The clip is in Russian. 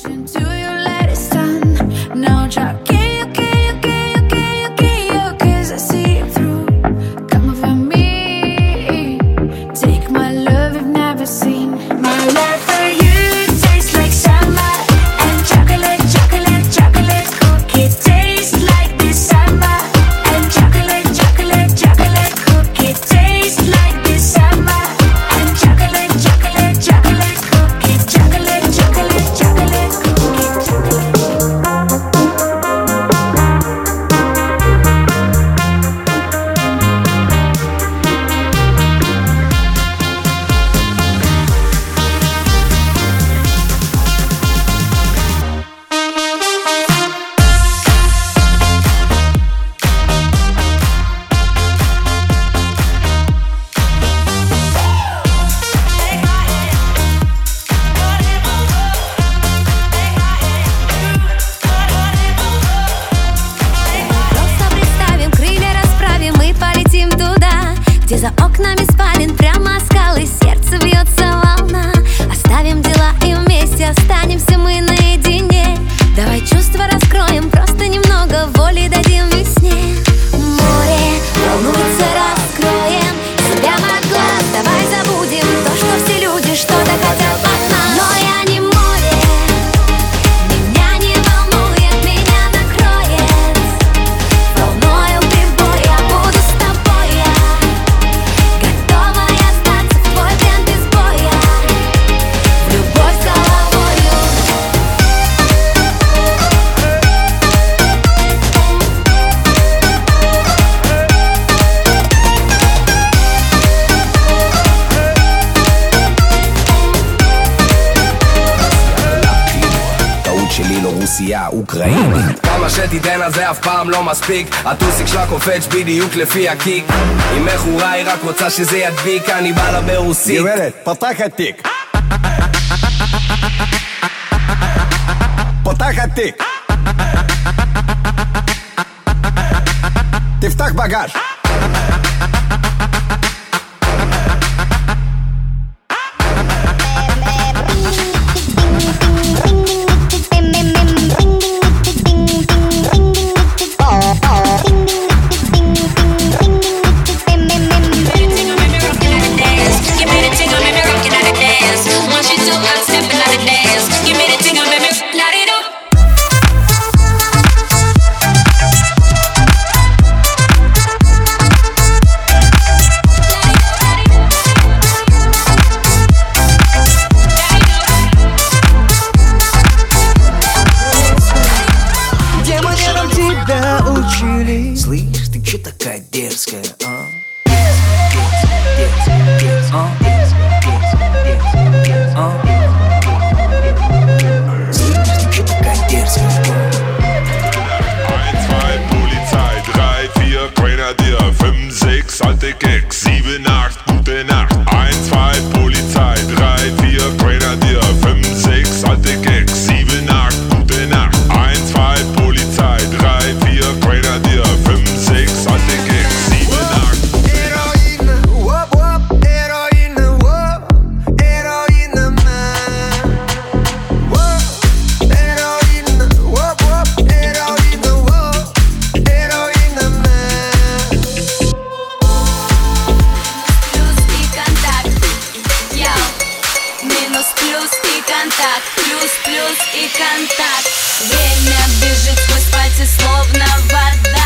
Until you let it stand. Now drop. Cause I see it through. Come over me. Take my love you've never seen. My love for you tastes like summer. And chocolate, chocolate, chocolate cookie tastes like December. And chocolate, chocolate, chocolate cookie tastes like December. And chocolate, chocolate, chocolate cookie. Chocolate, chocolate, chocolate cookie. Просто представим, крылья расправим, мы полетим туда, где за окнами спален прямо скалы, сердце бьется волна. Оставим дела и вместе останемся мы наедине. Давай чувства раскроем, просто немного воли дадим весне. Море волнуется, раскроем себя от глаз. Давай забудем то, что все люди что-то хотят от нас. Но я не море, меня не волнует, меня накроет волною прибой. Я буду с тобой, я готова остаться в твой плен без боя. В любовь с головою. טעות שלי לא רוסיה, אוקראינית. כמה שתיתן על זה אף פעם לא מספיק. הטוסיק שלה קופץ בדיוק לפי הקיק. היא מכורה, היא רק רוצה שזה ידביק. אני בא לה ברוסית. גברת, פתח התיק. פתח התיק. תפתח בגז. Слышь, ты чё такая дерзкая, а? Слышь, ты чё такая дерзкая, а? 1, 2 Polizei, 3, 4 Grenadier, 5, 6 alte Keks, 7, 8 gute Nacht. 1, 2 Polizei, 3, 4 Grenadier, 5, 6 alte Keks, 7, 8 gute Nacht. 1, 2 Polizei, 3, 4 Grenadier, 5, 6 alte Keks, 7, 8. Heroína, wop wop, heroína, wop, heroína man. Wop, heroína, wop wop, heroína, wop, heroína man. Плюс и контакт. Йоу. Минус плюс и контакт. Плюс плюс и контакт. Время бежит сквозь пальцы, словно вода.